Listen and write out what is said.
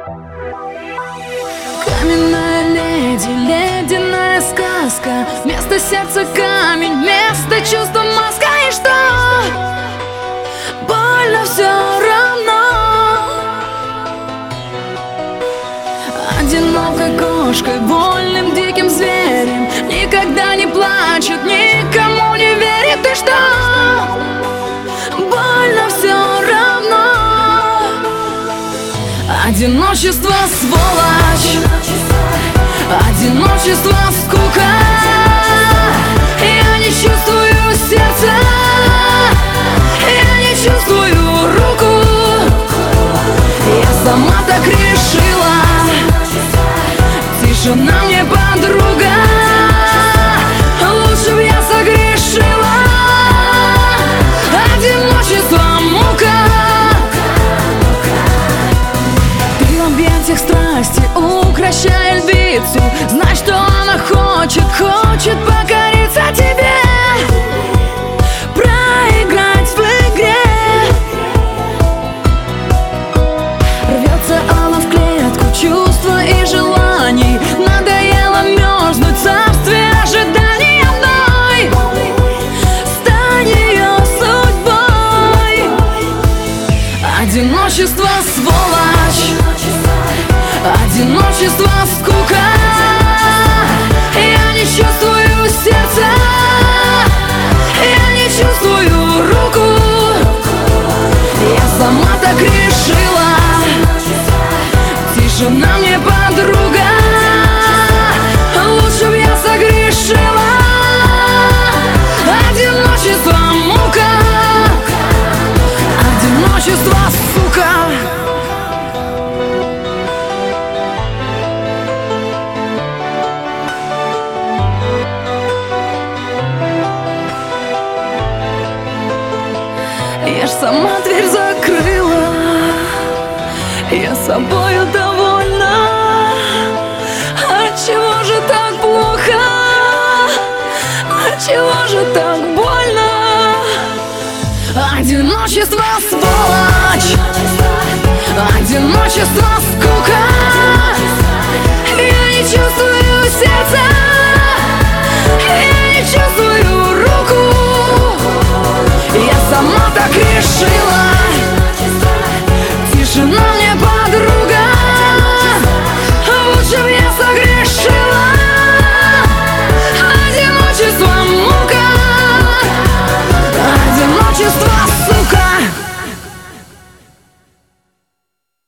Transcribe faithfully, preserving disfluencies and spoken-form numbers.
Каменная леди, ледяная сказка. Вместо сердца камень, вместо чувства маска. И что? Больно все равно. Одинокой кошкой, вольным диким зверем, никогда не плачет, никому не верит. И что? Больно все равно. Одиночество, сволочь, одиночество, скука. Я не чувствую сердца, я не чувствую руку. Я сама так решила. Тишина мне подруга. Лучше б я согрешила. Одиночество, мука. Ты в объятиях страсти, укращая львицу. Знай, что она хочет, хочет покориться тебе, проиграть в игре. Рвется она в клетку чувства и желаний. Надоело мерзнуть в царстве ожиданий одной. Стань ее судьбой. Одиночество, сволочь, одиночество, скука. Я не чувствую сердца, я не чувствую руку. Я сама так решила. Тишина мне подруга. Лучше б я согрешила. Одиночество, мука. Одиночество, сука. Я ж сама дверь закрыла. Я собою довольна. Отчего же так плохо? Отчего же так больно? Одиночество, сволочь.